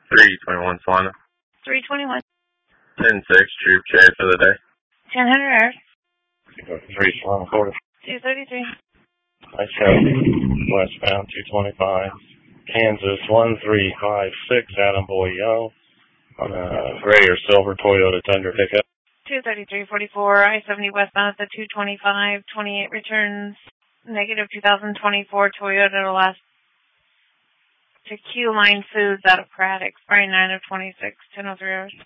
321 Solana. 321. 10-6, Troop J for the day. 1000 Earth. 3 Solana, Florida. 233. Nice shot. Westbound 225. Kansas 1356, Adam Boy Young. On a gray or silver Toyota Tundra pickup. 233.44, I-70 westbound at the 225, 28 returns, negative 2024 Toyota Alaska to Q-Line Foods out of Pratt, expiring 9 of 26, 10:03 hours.